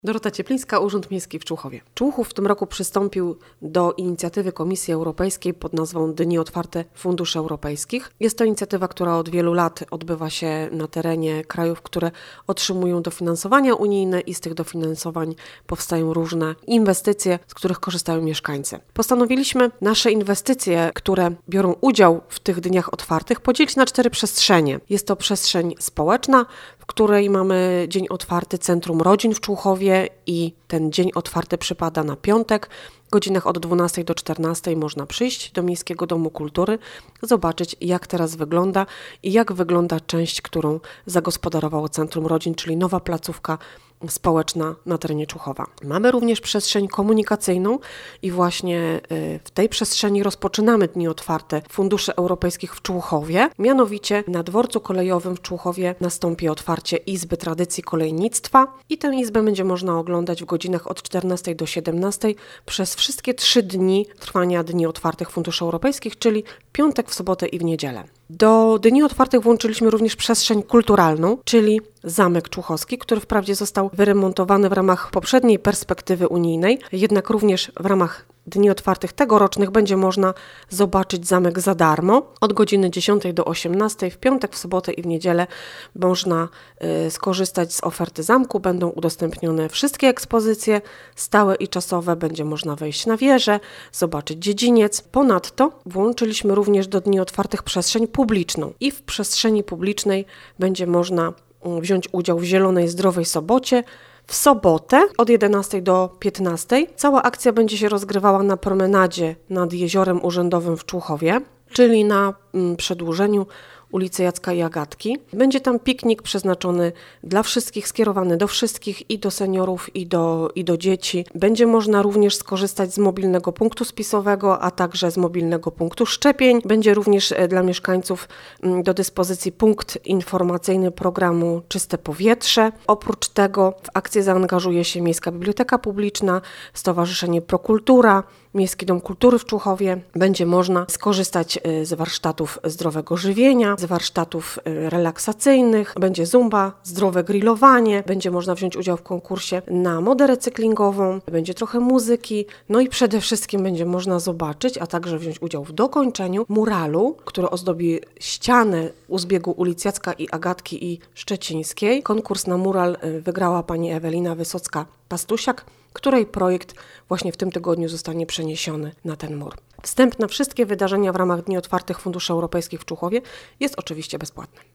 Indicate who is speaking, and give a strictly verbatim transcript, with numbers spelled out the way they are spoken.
Speaker 1: Dorota Cieplińska, Urząd Miejski w Człuchowie. Człuchów w tym roku przystąpił do inicjatywy Komisji Europejskiej pod nazwą Dni Otwarte Funduszy Europejskich. Jest to inicjatywa, która od wielu lat odbywa się na terenie krajów, które otrzymują dofinansowania unijne i z tych dofinansowań powstają różne inwestycje, z których korzystają mieszkańcy. Postanowiliśmy nasze inwestycje, które biorą udział w tych dniach otwartych, podzielić na cztery przestrzenie. Jest to przestrzeń społeczna, w której mamy Dzień Otwarty Centrum Rodzin w Człuchowie i ten dzień otwarty przypada na piątek. W godzinach od dwunastej do czternastej można przyjść do Miejskiego Domu Kultury, zobaczyć jak teraz wygląda i jak wygląda część, którą zagospodarowało Centrum Rodzin, czyli nowa placówka społeczna na terenie Człuchowa. Mamy również przestrzeń komunikacyjną i właśnie w tej przestrzeni rozpoczynamy Dni Otwarte Funduszy Europejskich w Człuchowie. Mianowicie na dworcu kolejowym w Człuchowie nastąpi otwarcie Izby Tradycji Kolejnictwa i tę izbę będzie można oglądać w godzinach od czternastej do siedemnastej przez wszystkie trzy dni trwania Dni Otwartych Funduszy Europejskich, czyli piątek, w sobotę i w niedzielę. Do Dni Otwartych włączyliśmy również przestrzeń kulturalną, czyli Zamek Człuchowski, który wprawdzie został wyremontowany w ramach poprzedniej perspektywy unijnej, jednak również w ramach Dni Otwartych tegorocznych będzie można zobaczyć zamek za darmo. Od godziny dziesiątej do osiemnastej w piątek, w sobotę i w niedzielę można y, skorzystać z oferty zamku. Będą udostępnione wszystkie ekspozycje stałe i czasowe. Będzie można wejść na wieżę, zobaczyć dziedziniec. Ponadto włączyliśmy również do Dni Otwartych przestrzeń publiczną i w przestrzeni publicznej będzie można wziąć udział w Zielonej Zdrowej Sobocie. W sobotę od jedenastej do piętnastej cała akcja będzie się rozgrywała na promenadzie nad Jeziorem Urzędowym w Człuchowie, czyli na mm, przedłużeniu ulicy Jacka i Agatki. Będzie tam piknik przeznaczony dla wszystkich, skierowany do wszystkich, i do seniorów, i do, i do dzieci. Będzie można również skorzystać z mobilnego punktu spisowego, a także z mobilnego punktu szczepień. Będzie również dla mieszkańców do dyspozycji punkt informacyjny programu Czyste Powietrze. Oprócz tego w akcję zaangażuje się Miejska Biblioteka Publiczna, Stowarzyszenie Prokultura, Miejski Dom Kultury w Człuchowie. Będzie można skorzystać z warsztatów zdrowego żywienia, z warsztatów relaksacyjnych, będzie zumba, zdrowe grillowanie, będzie można wziąć udział w konkursie na modę recyklingową, będzie trochę muzyki, no i przede wszystkim będzie można zobaczyć, a także wziąć udział w dokończeniu muralu, który ozdobi ścianę u zbiegu ulic Jacka i Agatki i Szczecińskiej. Konkurs na mural wygrała pani Ewelina Wysocka-Pastusiak, której projekt właśnie w tym tygodniu zostanie przeniesiony na ten mur. Wstęp na wszystkie wydarzenia w ramach Dni Otwartych Funduszy Europejskich w Człuchowie jest oczywiście bezpłatny.